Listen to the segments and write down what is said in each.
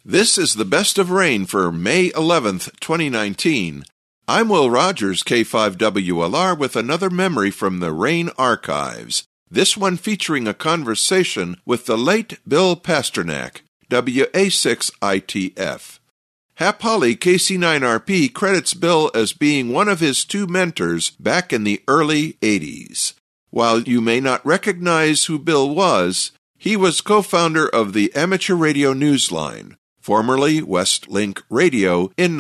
This is the Best of Rain for May 11th, 2019. I'm Will Rogers, K5WLR, with another memory from the Rain archives. This one featuring a conversation with the late Bill Pasternak, WA6ITF. Hap Holly, KC9RP, credits Bill as being one of his two mentors back in the early 80s. While you may not recognize who Bill was, he was co-founder of the Amateur Radio Newsline, formerly Westlink Radio, in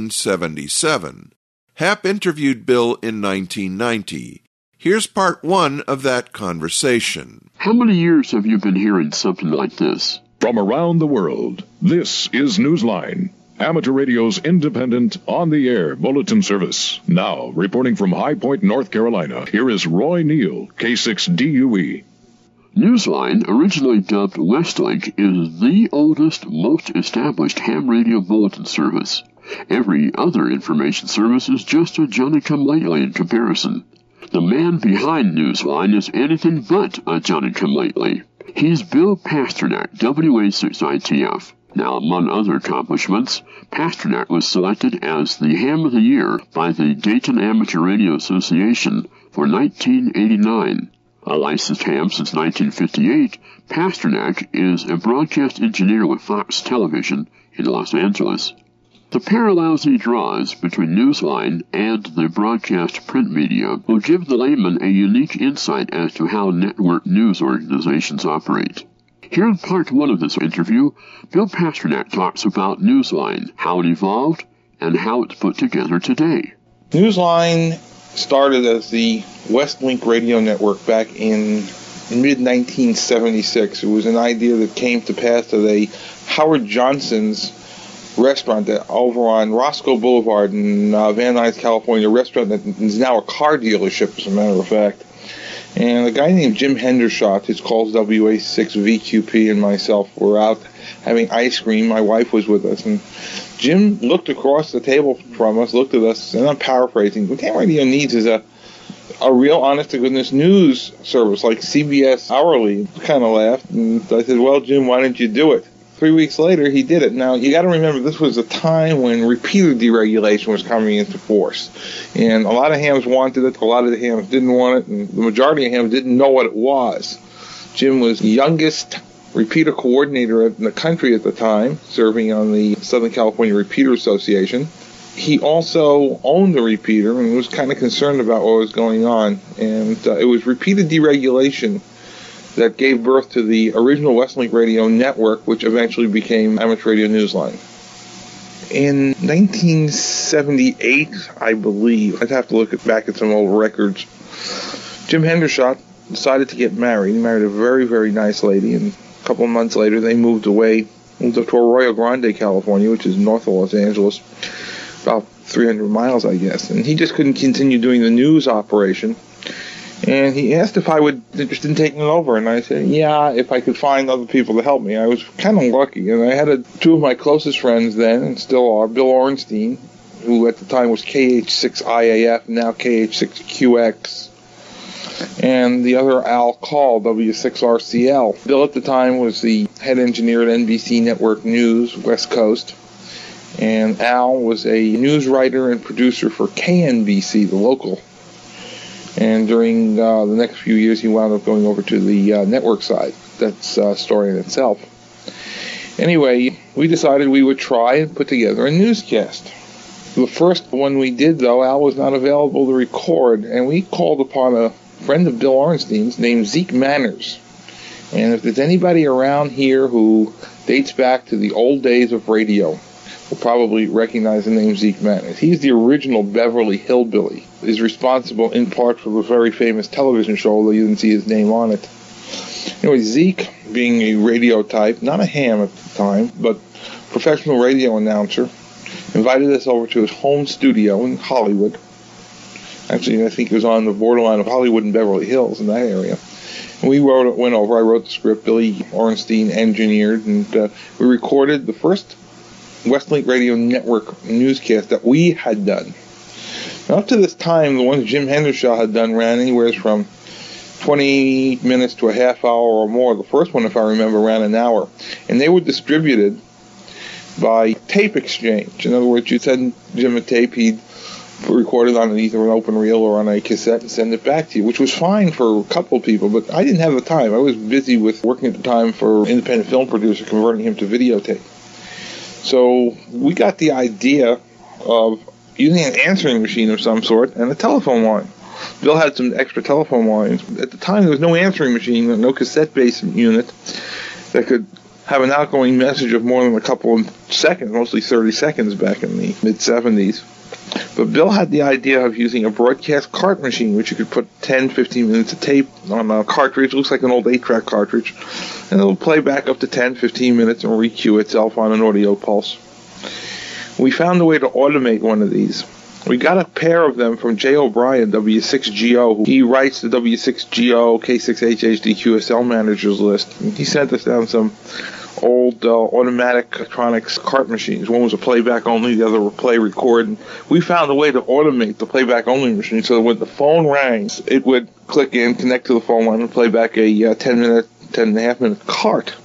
1977. Hap interviewed Bill in 1990. Here's part one of that conversation. How many years have you been hearing something like this? From around the world, this is Newsline, Amateur Radio's independent, on-the-air bulletin service. Now, reporting from High Point, North Carolina, here is Roy Neal, K6DUE. Newsline, originally dubbed Westlink, is the oldest, most established ham radio bulletin service. Every other information service is just a Johnny-come-lately in comparison. The man behind Newsline is anything but a Johnny-come-lately. He's Bill Pasternak, WA6ITF. Now, among other accomplishments, Pasternak was selected as the Ham of the Year by the Dayton Amateur Radio Association for 1989. A licensed ham since 1958, Pasternak is a broadcast engineer with Fox Television in Los Angeles. The parallels he draws between Newsline and the broadcast print media will give the layman a unique insight as to how network news organizations operate. Here in part one of this interview, Bill Pasternak talks about Newsline, how it evolved, and how it's put together today. Newsline started as the Westlink Radio Network back in mid-1976. It was an idea that came to pass at a Howard Johnson's restaurant over on Roscoe Boulevard in Van Nuys, California, a restaurant that is now a car dealership, as a matter of fact. And a guy named Jim Hendershot, who's called WA6VQP, and myself were out having ice cream. My wife was with us, and Jim looked across the table from us, looked at us, and I'm paraphrasing. What ham radio needs is a real honest-to-goodness news service like CBS Hourly. I kind of laughed, and I said, well, Jim, why didn't you do it? 3 weeks later, he did it. Now, you got to remember, this was a time when repeater deregulation was coming into force. And a lot of hams wanted it, a lot of the hams didn't want it, and the majority of hams didn't know what it was. Jim was the youngest repeater coordinator in the country at the time, serving on the Southern California Repeater Association. He also owned the repeater and was kind of concerned about what was going on. And it was repeater deregulation that gave birth to the original Westlink Radio Network, which eventually became Amateur Radio Newsline. In 1978, I believe, I'd have to look back at some old records, Jim Hendershot decided to get married. He married a very, very nice lady, and a couple of months later they moved up to Arroyo Grande, California, which is north of Los Angeles, about 300 miles, I guess. And he just couldn't continue doing the news operation. And he asked if I would be interested in taking it over, and I said, yeah, if I could find other people to help me. I was kind of lucky, and I had two of my closest friends then, and still are, Bill Ornstein, who at the time was KH6IAF, now KH6QX, and the other Al Call, W6RCL. Bill at the time was the head engineer at NBC Network News, West Coast, and Al was a news writer and producer for KNBC, the local. And during the next few years, he wound up going over to the network side. That's a story in itself. Anyway, we decided we would try and put together a newscast. The first one we did, though, Al was not available to record, and we called upon a friend of Bill Ornstein's named Zeke Manners. And if there's anybody around here who dates back to the old days of radio, will probably recognize the name Zeke Manners. He's the original Beverly Hillbilly. Is responsible in part for the very famous television show, although you didn't see his name on it. Anyway, Zeke, being a radio type, not a ham at the time, but professional radio announcer, invited us over to his home studio in Hollywood. Actually, I think it was on the borderline of Hollywood and Beverly Hills in that area. And we went over. I wrote the script. Billy Ornstein engineered, and we recorded the first Westlink Radio Network newscast that we had done. Now, up to this time, the ones Jim Hendershot had done ran anywhere from 20 minutes to a half hour or more. The first one, if I remember, ran an hour. And they were distributed by tape exchange. In other words, you'd send Jim a tape, he'd record it on either an open reel or on a cassette and send it back to you, which was fine for a couple of people, but I didn't have the time. I was busy with working at the time for an independent film producer, converting him to videotape. So we got the idea of using an answering machine of some sort and a telephone line. Bill had some extra telephone lines. At the time, there was no answering machine, no cassette-based unit that could have an outgoing message of more than a couple of seconds, mostly 30 seconds back in the mid-'70s. But Bill had the idea of using a broadcast cart machine, which you could put 10, 15 minutes of tape on a cartridge. It looks like an old 8-track cartridge. And it'll play back up to 10, 15 minutes and re-cue itself on an audio pulse. We found a way to automate one of these. We got a pair of them from Jay O'Brien, W6GO. He writes the W6GO K6HHD QSL managers list. And he sent us down some old automatic electronics cart machines. One was a playback only, the other were play record. And we found a way to automate the playback only machine so that when the phone rang, it would click in, connect to the phone line, and play back a 10.5 minute cart.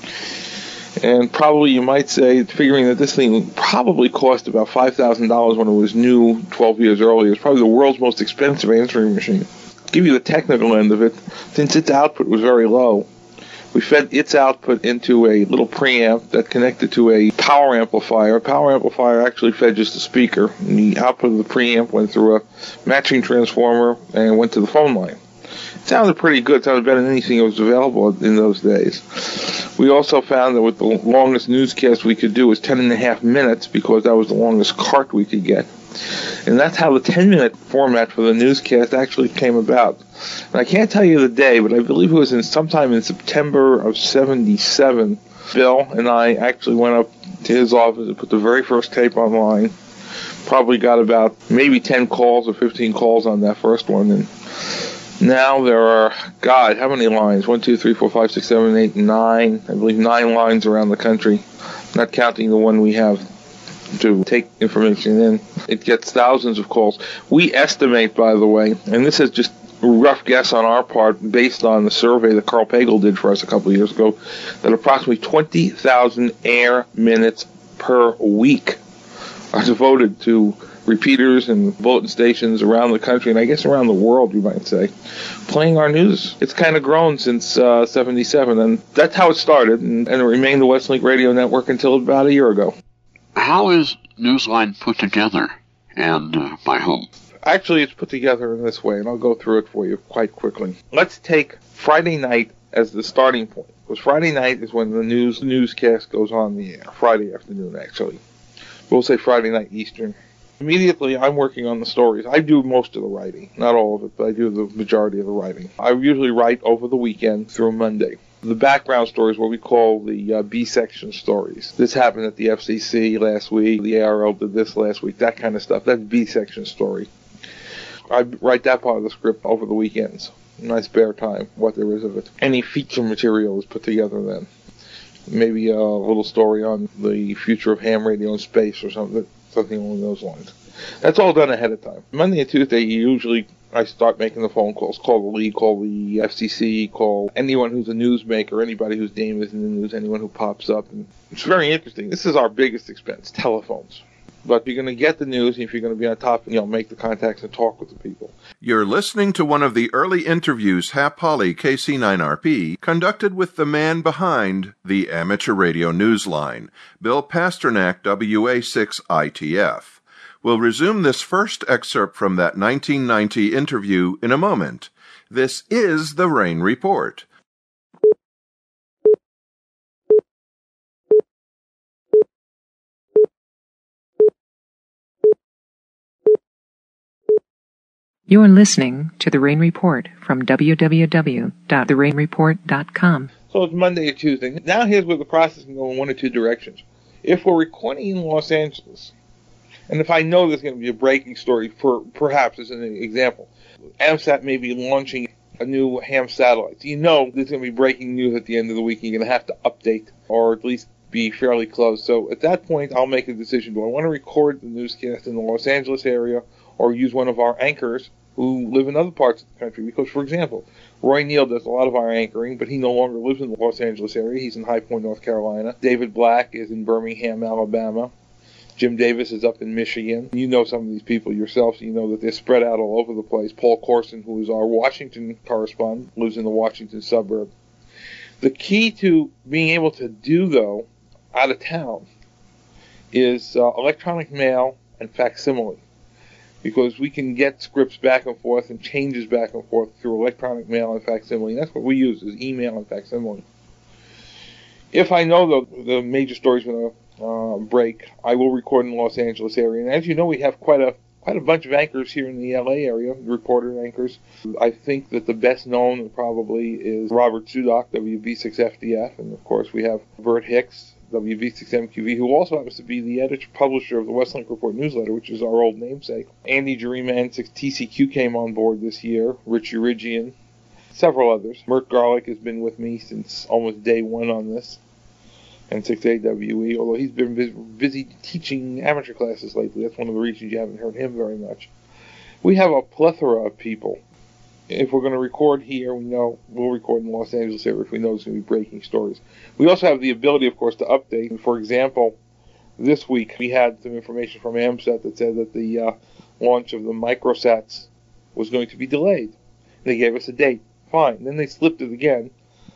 And probably you might say, figuring that this thing probably cost about $5,000 when it was new 12 years earlier, it's probably the world's most expensive answering machine. Give you the technical end of it. Since its output was very low, we fed its output into a little preamp that connected to a power amplifier. A power amplifier actually fed just a speaker. And the output of the preamp went through a matching transformer and went to the phone line. It sounded pretty good. It sounded better than anything that was available in those days. We also found that with the longest newscast we could do was 10.5 minutes because that was the longest cart we could get. And that's how the 10-minute format for the newscast actually came about. And I can't tell you the day, but I believe it was sometime in September of 77. Bill and I actually went up to his office and put the very first tape online. Probably got about maybe 10 calls or 15 calls on that first one. And now there are, God, how many lines? 1, 2, 3, 4, 5, 6, 7, 8, 9. I believe 9 lines around the country, not counting the one we have to take information in. It gets thousands of calls. We estimate, by the way, and this is just a rough guess on our part based on the survey that Carl Pagel did for us a couple of years ago, that approximately 20,000 air minutes per week are devoted to repeaters and bulletin stations around the country, and I guess around the world, you might say, playing our news. It's kind of grown since 77, and that's how it started, and it remained the Westlink Radio Network until about a year ago. How is Newsline put together, and by whom? Actually, it's put together in this way, and I'll go through it for you quite quickly. Let's take Friday night as the starting point, because Friday night is when the newscast goes on the air. Friday afternoon, actually. We'll say Friday night Eastern. Immediately, I'm working on the stories. I do most of the writing. Not all of it, but I do the majority of the writing. I usually write over the weekend through Monday. The background stories, what we call the B-section stories. This happened at the FCC last week. The ARL did this last week. That kind of stuff. That's B-section story. I write that part of the script over the weekends. My spare time, what there is of it. Any feature material is put together then. Maybe a little story on the future of ham radio in space or something along those lines. That's all done ahead of time. Monday and Tuesday, usually I start making the phone calls. Call the league, call the FCC, call anyone who's a newsmaker, anybody whose name is in the news, anyone who pops up. And it's very interesting. This is our biggest expense, telephones. But if you're going to get the news, if you're going to be on top, make the contacts and talk with the people. You're listening to one of the early interviews Hap Holly, KC9RP, conducted with the man behind the amateur radio newsline, Bill Pasternak, WA6ITF. We'll resume this first excerpt from that 1990 interview in a moment. This is the Rain Report. You're listening to The Rain Report from www.therainreport.com. So it's Monday or Tuesday. Now here's where the process can go in one or two directions. If we're recording in Los Angeles, and if I know there's going to be a breaking story, perhaps as an example, AMSAT may be launching a new ham satellite. So there's going to be breaking news at the end of the week. You're going to have to update, or at least be fairly close. So at that point, I'll make a decision. Do I want to record the newscast in the Los Angeles area, or use one of our anchors who live in other parts of the country? Because, for example, Roy Neal does a lot of our anchoring, but he no longer lives in the Los Angeles area. He's in High Point, North Carolina. David Black is in Birmingham, Alabama. Jim Davis is up in Michigan. You know some of these people yourself, so you know that they're spread out all over the place. Paul Corson, who is our Washington correspondent, lives in the Washington suburb. The key to being able to do, though, out of town, is electronic mail and facsimile, because we can get scripts back and forth and changes back and forth through electronic mail and facsimile. And that's what we use, is email and facsimile. If I know, though, the major story's going to break, I will record in the Los Angeles area. And as you know, we have quite a bunch of anchors here in the LA area, reporter anchors. I think that the best known probably is Robert Sudak, WB6FDF, and of course we have Bert Hicks, WB6MQV, who also happens to be the editor-publisher of the Westlink Report newsletter, which is our old namesake. Andy Jarima, N6TCQ, came on board this year, Rich Urigian, several others. Mert Garlick has been with me since almost day one on this, N6AWE, although he's been busy teaching amateur classes lately. That's one of the reasons you haven't heard him very much. We have a plethora of people. If we're going to record here, we know we'll record in the Los Angeles area if we know there's going to be breaking stories. We also have the ability, of course, to update. For example, this week we had some information from AMSAT that said that the launch of the microsats was going to be delayed. They gave us a date. Fine. Then they slipped it again,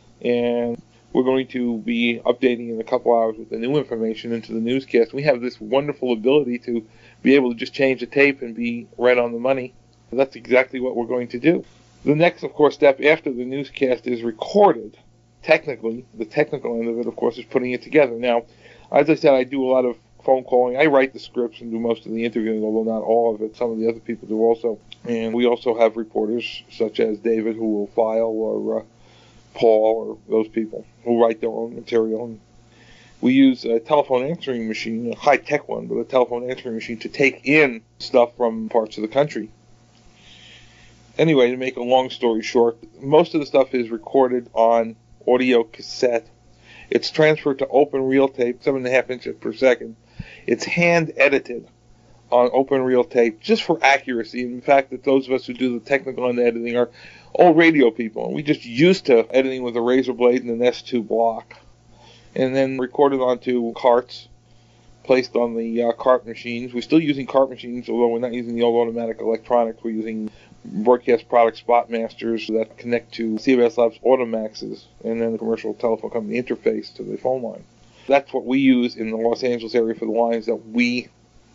and we're going to be updating in a couple hours with the new information into the newscast. We have this wonderful ability to be able to just change the tape and be right on the money. That's exactly what we're going to do. The next, of course, step after the newscast is recorded. Technically, the technical end of it, of course, is putting it together. Now, as I said, I do a lot of phone calling. I write the scripts and do most of the interviewing, although not all of it. Some of the other people do also. And we also have reporters such as David, who will file, or Paul, or those people who write their own material. And we use a telephone answering machine, a high-tech one, but a telephone answering machine to take in stuff from parts of the country. Anyway, to make a long story short, most of the stuff is recorded on audio cassette. It's transferred to open reel tape, 7.5 inches per second. It's hand-edited on open reel tape just for accuracy. In fact, that those of us who do the technical end editing are old radio people, and we just used to editing with a razor blade and an S2 block, and then recorded onto carts, placed on the cart machines. We're still using cart machines, although we're not using the old automatic electronics. We're using broadcast product spot masters that connect to CBS Labs Automaxes, and then the commercial telephone company interface to the phone line. That's what we use in the Los Angeles area for the lines that we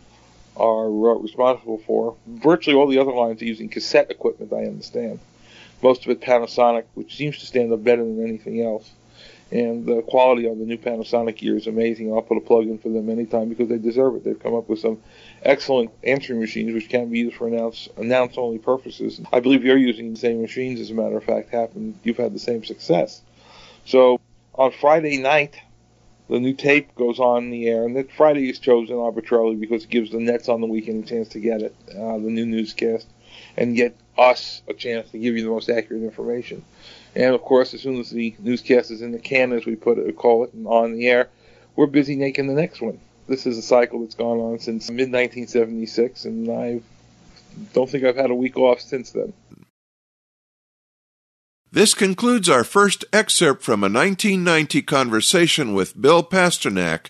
are responsible for. Virtually all the other lines are using cassette equipment, I understand. Most of it Panasonic, which seems to stand up better than anything else. And the quality of the new Panasonic gear is amazing. I'll put a plug in for them anytime because they deserve it. They've come up with some excellent answering machines which can be used for announce-only purposes. I believe you're using the same machines, as a matter of fact. You've had the same success. So on Friday night, the new tape goes on the air, and that Friday is chosen arbitrarily because it gives the Nets on the weekend a chance to get it, the new newscast, and get us a chance to give you the most accurate information. And, of course, as soon as the newscast is in the can, as we call it, and on the air, we're busy making the next one. This is a cycle that's gone on since mid-1976, and I don't think I've had a week off since then. This concludes our first excerpt from a 1990 conversation with Bill Pasternak,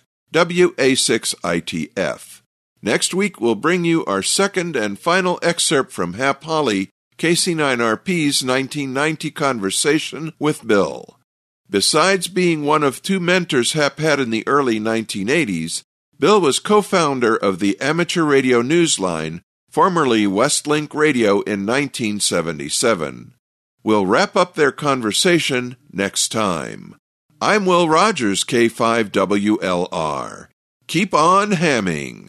WA6ITF. Next week, we'll bring you our second and final excerpt from Hap Holly, KC9RP's 1990 conversation with Bill. Besides being one of two mentors Hap had in the early 1980s, Bill was co-founder of the Amateur Radio Newsline, formerly Westlink Radio, in 1977. We'll wrap up their conversation next time. I'm Will Rogers, K5WLR. Keep on hamming.